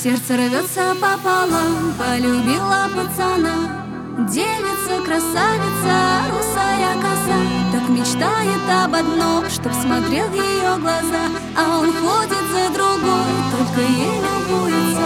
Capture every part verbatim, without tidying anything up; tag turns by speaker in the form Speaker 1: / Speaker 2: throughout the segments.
Speaker 1: Сердце рвется пополам, полюбила пацана. Девица, красавица, русая коса, так мечтает об одном, чтоб смотрел в ее глаза. А он ходит за другой, только ей любуется.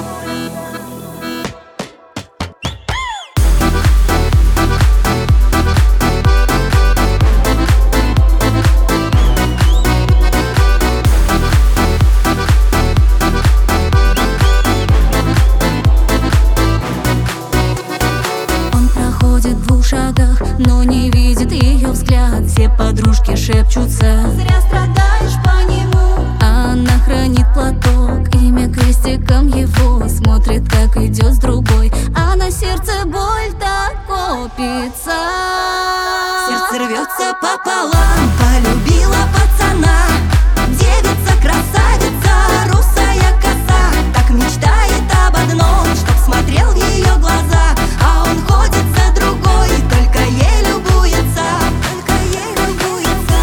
Speaker 1: В двух шагах, но не видит ее взгляд. Все подружки шепчутся: зря страдаешь по нему. Она хранит платок, имя крестиком его. Смотрит, как идет с другой, а на сердце боль так копится.
Speaker 2: Сердце рвется пополам, полюбила пацана. Девица, красавица, русая коса, так мечтает об одном, чтоб смотрел в ее глаза. А он ходит за другой, только ей любуется, только ей любуется.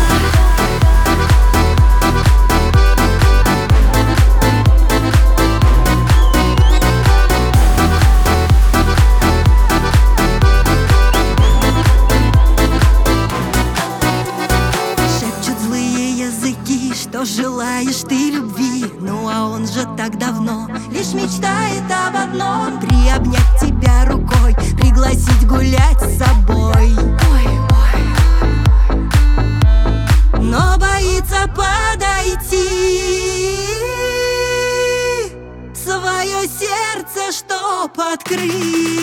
Speaker 2: Шепчут злые языки, что желаешь ты любви. Ну а он же так давно лишь мечтает об одном: приобнять тебя рукой, пригласить гулять с собой. Ой, ой. Но боится подойти, свое сердце чтоб открыть.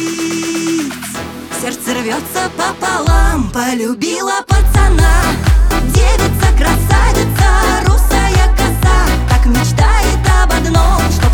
Speaker 2: Сердце рвется пополам, полюбила пацана. Девица, красавица, русая коса, так мечтает об одном, что